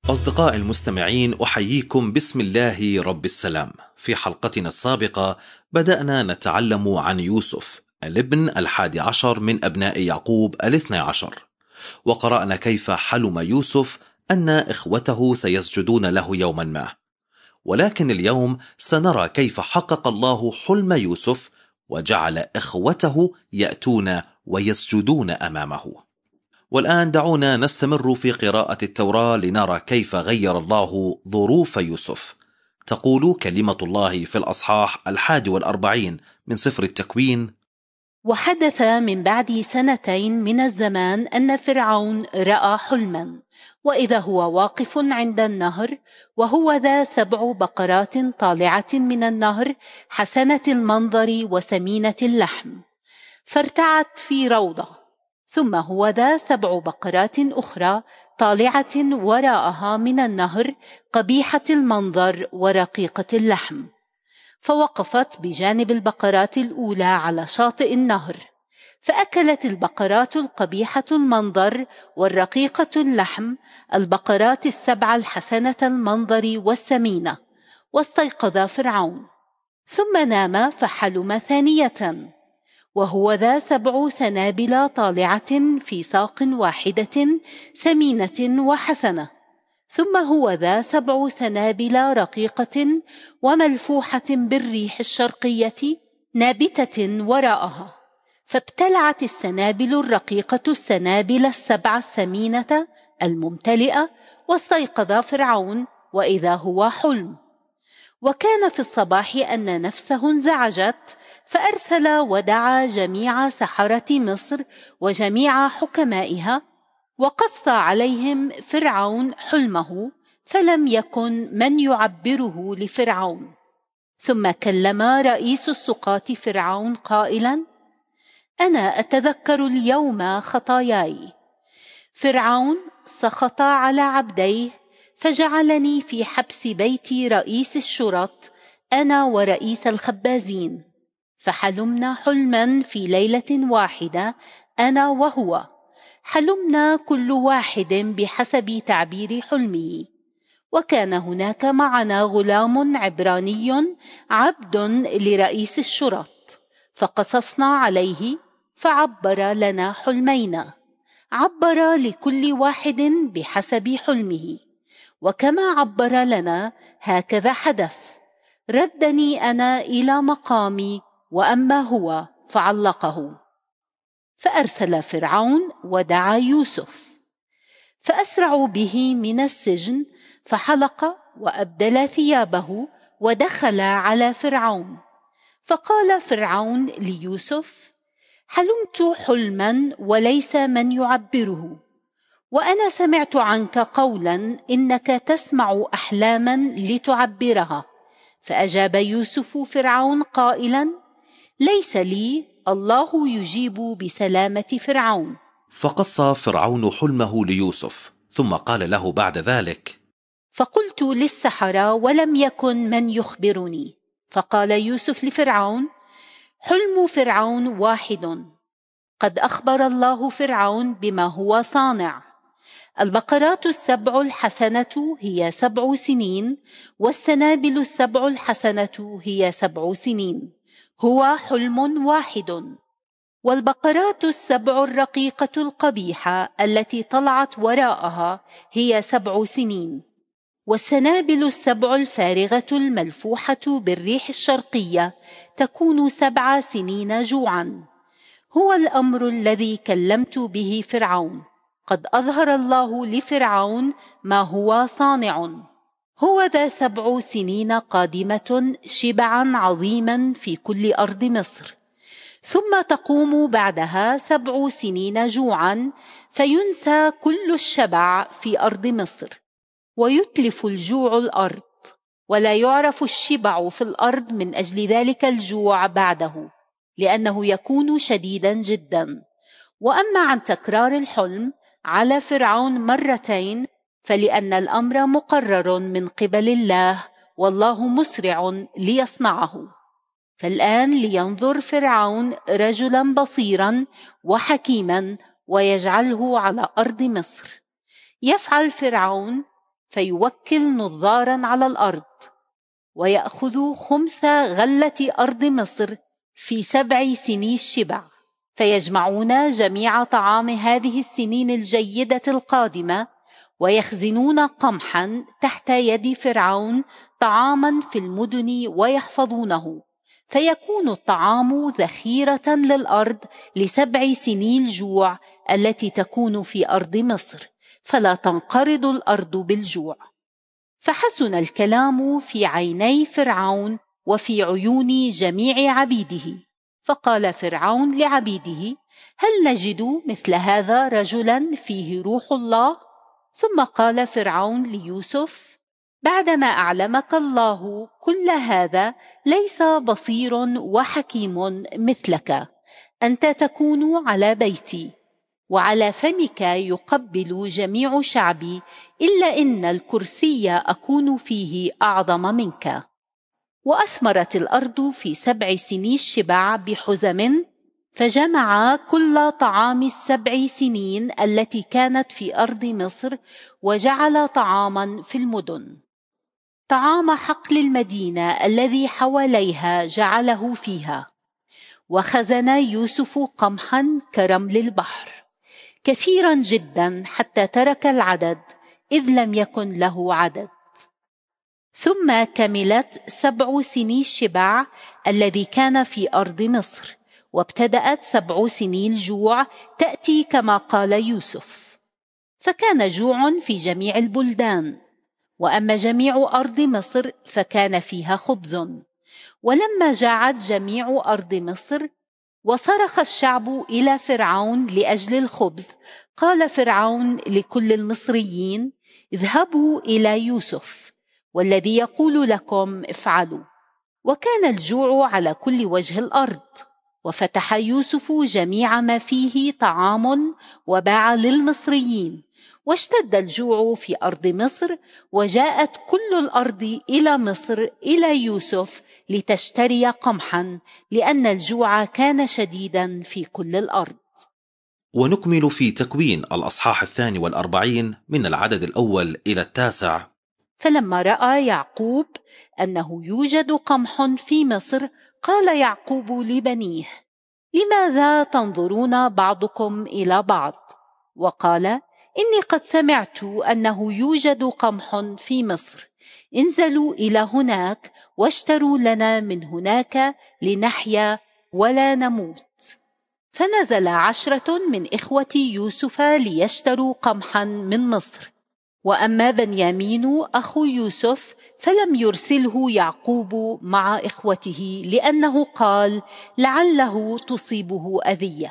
أصدقائي المستمعين، أحييكم بسم الله رب السلام. في حلقتنا السابقة بدأنا نتعلم عن يوسف الابن 11 من أبناء يعقوب 12، وقرأنا كيف حلم يوسف أن إخوته سيسجدون له يوما ما. ولكن اليوم سنرى كيف حقق الله حلم يوسف وجعل إخوته يأتون ويسجدون أمامه. والآن دعونا نستمر في قراءة التوراة لنرى كيف غير الله ظروف يوسف. تقول كلمة الله في الأصحاح 41 من سفر التكوين: وحدث من بعد 2 من الزمان أن فرعون رأى حلما، وإذا هو واقف عند النهر، وهو ذا 7 بقرات طالعة من النهر حسنة المنظر وسمينة اللحم، فارتعت في روضة. ثم هو ذا 7 بقرات أخرى طالعة وراءها من النهر قبيحة المنظر ورقيقة اللحم، فوقفت بجانب البقرات الأولى على شاطئ النهر، فأكلت البقرات القبيحة المنظر والرقيقة اللحم البقرات ال7 الحسنة المنظر والسمينة، واستيقظ فرعون، ثم نام فحلم ثانية، وهو ذا 7 سنابل طالعة في ساق واحدة سمينة وحسنة، ثم هو ذا 7 سنابل رقيقة وملفوحة بالريح الشرقية نابتة وراءها، فابتلعت السنابل الرقيقة السنابل ال7 السمينة الممتلئة، واستيقظ فرعون وإذا هو حلم. وكان في الصباح أن نفسه انزعجت، فأرسل ودعا جميع سحرة مصر وجميع حكمائها، وقص عليهم فرعون حلمه، فلم يكن من يعبره لفرعون. ثم كلم رئيس السقاة فرعون قائلا: أنا أتذكر اليوم خطاياي. فرعون سخط على عبديه، فجعلني في حبس بيت رئيس الشرط أنا ورئيس الخبازين، فحلمنا حلما في ليلة واحدة أنا وهو، حلمنا كل واحد بحسب تعبير حلمه. وكان هناك معنا غلام عبراني عبد لرئيس الشرط، فقصصنا عليه فعبر لنا حلمينا، عبر لكل واحد بحسب حلمه، وكما عبر لنا هكذا حدث. ردني أنا إلى مقامي، وأما هو فعلقه. فأرسل فرعون ودعا يوسف، فأسرعوا به من السجن، فحلق وأبدل ثيابه ودخل على فرعون. فقال فرعون ليوسف: حلمت حلما وليس من يعبره، وأنا سمعت عنك قولا إنك تسمع أحلاما لتعبرها. فأجاب يوسف فرعون قائلا: ليس لي، الله يجيب بسلامة فرعون. فقص فرعون حلمه ليوسف، ثم قال له بعد ذلك: فقلت للسحرة ولم يكن من يخبرني. فقال يوسف لفرعون: حلم فرعون واحد، قد أخبر الله فرعون بما هو صانع. البقرات ال7 الحسنة هي 7 سنين، والسنابل ال7 الحسنة هي 7 سنين، هو حلم واحد. والبقرات ال7 الرقيقة القبيحة التي طلعت وراءها هي 7 سنين، والسنابل ال7 الفارغة الملفوحة بالريح الشرقية تكون 7 سنين جوعا. هو الأمر الذي كلمت به فرعون، قد أظهر الله لفرعون ما هو صانع. هو ذا 7 سنين قادمة شبعا عظيما في كل أرض مصر، ثم تقوم بعدها 7 سنين جوعا، فينسى كل الشبع في أرض مصر، ويتلف الجوع الأرض، ولا يعرف الشبع في الأرض من أجل ذلك الجوع بعده، لأنه يكون شديدا جدا. وأما عن تكرار الحلم على فرعون 2 فلأن الأمر مقرر من قبل الله، والله مسرع ليصنعه. فالآن لينظر فرعون رجلا بصيرا وحكيما، ويجعله على أرض مصر. يفعل فرعون فيوكل نظارا على الأرض، ويأخذ خمس غلة أرض مصر في 7 سنين الشبع، فيجمعون جميع طعام هذه السنين الجيدة القادمة، ويخزنون قمحا تحت يد فرعون طعاما في المدن ويحفظونه، فيكون الطعام ذخيرة للأرض ل7 سنين الجوع التي تكون في أرض مصر، فلا تنقرض الأرض بالجوع. فحسن الكلام في عيني فرعون وفي عيون جميع عبيده، فقال فرعون لعبيده: هل نجد مثل هذا رجلا فيه روح الله؟ ثم قال فرعون ليوسف: بعدما أعلمك الله كل هذا، ليس بصير وحكيم مثلك، أنت تكون على بيتي، وعلى فمك يقبل جميع شعبي، إلا إن الكرسي أكون فيه أعظم منك. وأثمرت الأرض في 7 سنين الشبع بحزم، فجمع كل طعام 7 سنين التي كانت في أرض مصر، وجعل طعاما في المدن. طعام حقل المدينة الذي حواليها جعله فيها. وخزن يوسف قمحا كرمل البحر كثيرا جدا، حتى ترك العدد إذ لم يكن له عدد. ثم كملت 7 سنين الشبع الذي كان في أرض مصر، وابتدأت 7 سنين الجوع تأتي كما قال يوسف. فكان جوع في جميع البلدان، وأما جميع أرض مصر فكان فيها خبز. ولما جاعت جميع أرض مصر وصرخ الشعب إلى فرعون لأجل الخبز، قال فرعون لكل المصريين: اذهبوا إلى يوسف، والذي يقول لكم افعلوا. وكان الجوع على كل وجه الأرض، وفتح يوسف جميع ما فيه طعام وباع للمصريين. واشتد الجوع في أرض مصر، وجاءت كل الأرض إلى مصر إلى يوسف لتشتري قمحا، لأن الجوع كان شديدا في كل الأرض. ونكمل في تكوين الأصحاح 42 من العدد الأول إلى 9. فلما رأى يعقوب أنه يوجد قمح في مصر، قال يعقوب لبنيه: لماذا تنظرون بعضكم إلى بعض؟ وقال: إني قد سمعت أنه يوجد قمح في مصر، انزلوا إلى هناك واشتروا لنا من هناك لنحيا ولا نموت. فنزل 10 من إخوة يوسف ليشتروا قمحا من مصر. وأما بنيامين أخو يوسف فلم يرسله يعقوب مع إخوته، لأنه قال: لعله تصيبه أذية.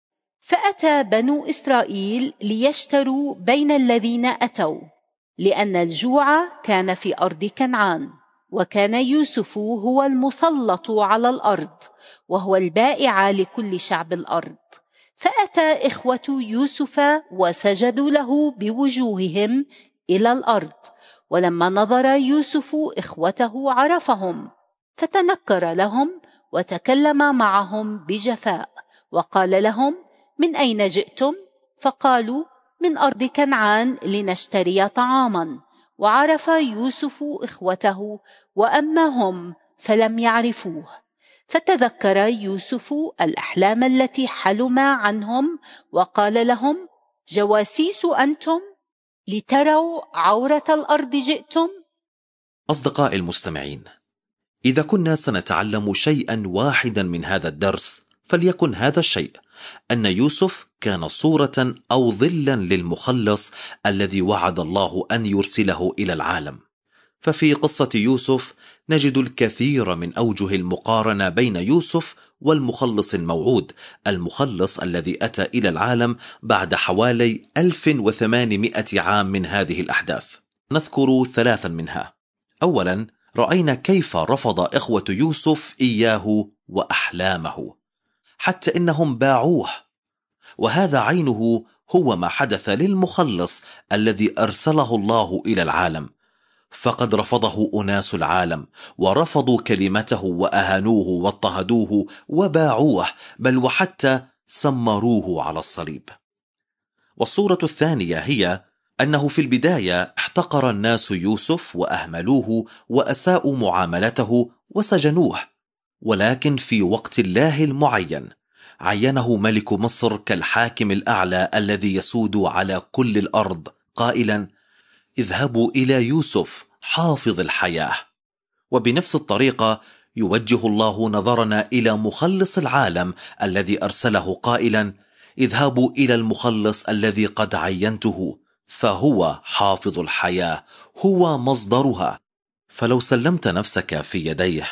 فأتى بنو إسرائيل ليشتروا بين الذين أتوا، لأن الجوع كان في أرض كنعان، وكان يوسف هو المسلط على الأرض، وهو البائع لكل شعب الأرض. فأتى إخوة يوسف وسجدوا له بوجوههم إلى الأرض. ولما نظر يوسف إخوته عرفهم، فتنكر لهم وتكلم معهم بجفاء، وقال لهم: من أين جئتم؟ فقالوا: من أرض كنعان لنشتري طعاما. وعرف يوسف إخوته، وأما هم فلم يعرفوه. فتذكر يوسف الأحلام التي حلم عنهم، وقال لهم: جواسيس أنتم لتروا عورة الأرض جئتم؟ أصدقائي المستمعين، إذا كنا سنتعلم شيئا واحدا من هذا الدرس، فليكن هذا الشيء أن يوسف كان صورة أو ظلا للمخلص الذي وعد الله أن يرسله إلى العالم. ففي قصة يوسف نجد الكثير من أوجه المقارنة بين يوسف والمخلص الموعود، المخلص الذي أتى إلى العالم بعد حوالي 1800 عام من هذه الأحداث. نذكر 3 منها. أولا، رأينا كيف رفض إخوة يوسف إياه وأحلامه، حتى إنهم باعوه، وهذا عينه هو ما حدث للمخلص الذي أرسله الله إلى العالم. فقد رفضه أناس العالم، ورفضوا كلمته وأهانوه واضطهدوه وباعوه، بل وحتى سمروه على الصليب. والصورة الثانية هي أنه في البداية احتقر الناس يوسف وأهملوه وأساءوا معاملته وسجنوه، ولكن في وقت الله المعين عينه ملك مصر كالحاكم الأعلى الذي يسود على كل الأرض، قائلا: اذهبوا إلى يوسف حافظ الحياة. وبنفس الطريقة يوجه الله نظرنا إلى مخلص العالم الذي أرسله قائلا: اذهبوا إلى المخلص الذي قد عينته، فهو حافظ الحياة، هو مصدرها. فلو سلمت نفسك في يديه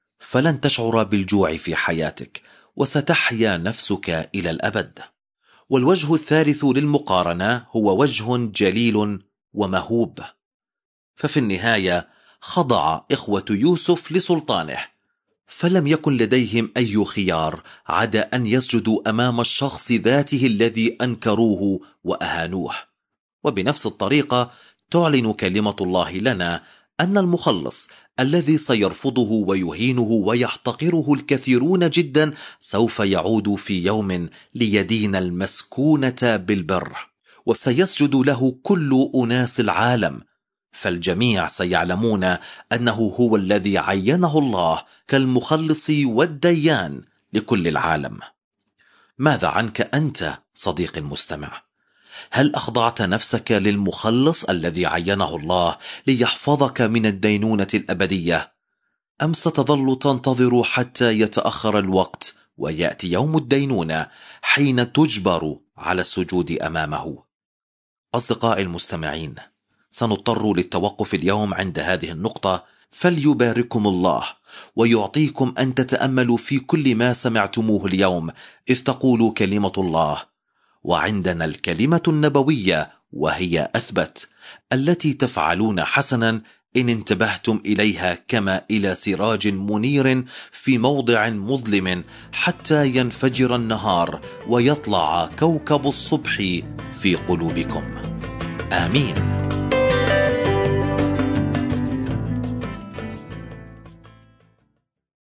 فلن تشعر بالجوع في حياتك، وستحيا نفسك إلى الأبد. والوجه الثالث للمقارنة هو وجه جليل ومهوب. ففي النهاية خضع إخوة يوسف لسلطانه، فلم يكن لديهم أي خيار عدا أن يسجدوا أمام الشخص ذاته الذي أنكروه وأهانوه. وبنفس الطريقة تعلن كلمة الله لنا أن المخلص الذي سيرفضه ويهينه ويحتقره الكثيرون جدا سوف يعود في يوم ليدين المسكونة بالبر، وسيسجد له كل أناس العالم، فالجميع سيعلمون أنه هو الذي عينه الله كالمخلص والديان لكل العالم. ماذا عنك أنت صديقي المستمع؟ هل أخضعت نفسك للمخلص الذي عينه الله ليحفظك من الدينونة الأبدية؟ أم ستظل تنتظر حتى يتأخر الوقت ويأتي يوم الدينونة حين تجبر على السجود أمامه؟ أصدقائي المستمعين، سنضطر للتوقف اليوم عند هذه النقطة، فليبارككم الله ويعطيكم أن تتأملوا في كل ما سمعتموه اليوم، إذ تقول كلمة الله: وعندنا الكلمة النبوية وهي أثبت، التي تفعلون حسنا إن انتبهتم إليها، كما إلى سراج منير في موضع مظلم حتى ينفجر النهار ويطلع كوكب الصبح في قلوبكم. آمين.